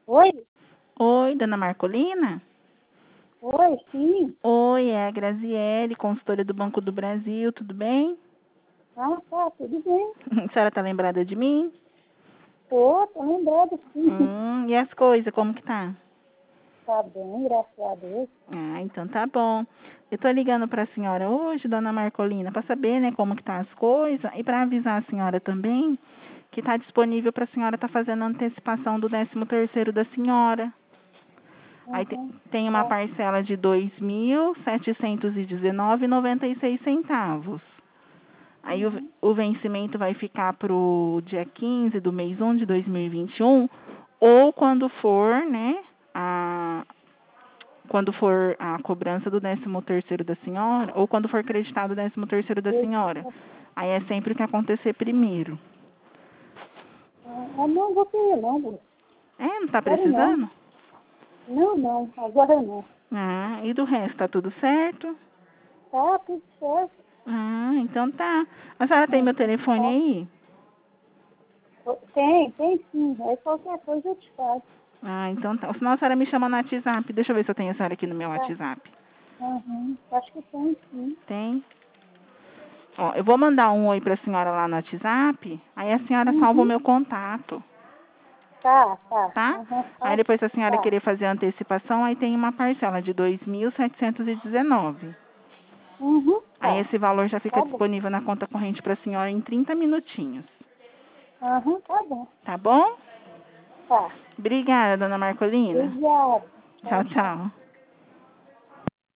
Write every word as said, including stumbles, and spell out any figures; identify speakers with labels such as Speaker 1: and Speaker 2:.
Speaker 1: Oi?
Speaker 2: Oi, dona Marcolina?
Speaker 1: Oi, sim.
Speaker 2: Oi, é a Graziele, consultora do Banco do Brasil, tudo bem?
Speaker 1: Ah, tá, tudo bem.
Speaker 2: A senhora tá lembrada de mim?
Speaker 1: Tô, tô lembrada, sim.
Speaker 2: Hum, e as coisas, como que tá?
Speaker 1: Tá bem, graças a Deus.
Speaker 2: Ah, então tá bom. Eu tô ligando pra senhora hoje, dona Marcolina, pra saber, né, como que tá as coisas e pra avisar a senhora também que tá disponível pra senhora tá fazendo a antecipação do décimo terceiro da senhora. Aí te-
Speaker 1: Uhum.
Speaker 2: tem uma
Speaker 1: Tá.
Speaker 2: parcela de dois mil setecentos e dezenove reais e noventa e seis centavos. Aí o,
Speaker 1: Uhum.
Speaker 2: o vencimento vai ficar para o dia quinze do mês um de dois mil e vinte e um, ou quando for, né, a, quando for a cobrança do décimo terceiro da senhora, ou quando for creditado o décimo terceiro da
Speaker 1: Eu-
Speaker 2: senhora. Aí é sempre o que acontecer primeiro.
Speaker 1: Ah, não vou querer, não, Bruno.
Speaker 2: É, não tá
Speaker 1: Quero não.
Speaker 2: precisando?
Speaker 1: Não, não, agora não.
Speaker 2: Ah, e do resto, tá tudo certo?
Speaker 1: Tá, tudo certo.
Speaker 2: Ah, então tá. A senhora tem meu
Speaker 1: Uhum.
Speaker 2: telefone
Speaker 1: Tá.
Speaker 2: aí?
Speaker 1: Tem, tem sim. Aí qualquer coisa eu te faço.
Speaker 2: Ah, então tá. Senão a senhora me chama no WhatsApp. Deixa eu ver se eu tenho a senhora aqui no meu
Speaker 1: Tá.
Speaker 2: WhatsApp.
Speaker 1: Uhum. Acho que tem sim.
Speaker 2: Tem? Ó, eu vou mandar um oi pra senhora lá no WhatsApp, aí a senhora salva o
Speaker 1: Uhum.
Speaker 2: meu contato,
Speaker 1: Tá, tá.
Speaker 2: tá?
Speaker 1: Uhum.
Speaker 2: Aí
Speaker 1: Tá.
Speaker 2: depois se a senhora
Speaker 1: Tá.
Speaker 2: querer fazer a antecipação, aí tem uma parcela de dois mil setecentos e dezenove.
Speaker 1: Uhum.
Speaker 2: Aí
Speaker 1: Tá.
Speaker 2: esse valor já fica
Speaker 1: Tá bom.
Speaker 2: disponível na conta corrente pra senhora em trinta minutinhos,
Speaker 1: Uhum. Tá bom.
Speaker 2: tá bom?
Speaker 1: Tá.
Speaker 2: Obrigada, dona Marcolina.
Speaker 1: Obrigada.
Speaker 2: Tchau,
Speaker 1: Tchau, tchau.
Speaker 2: tchau.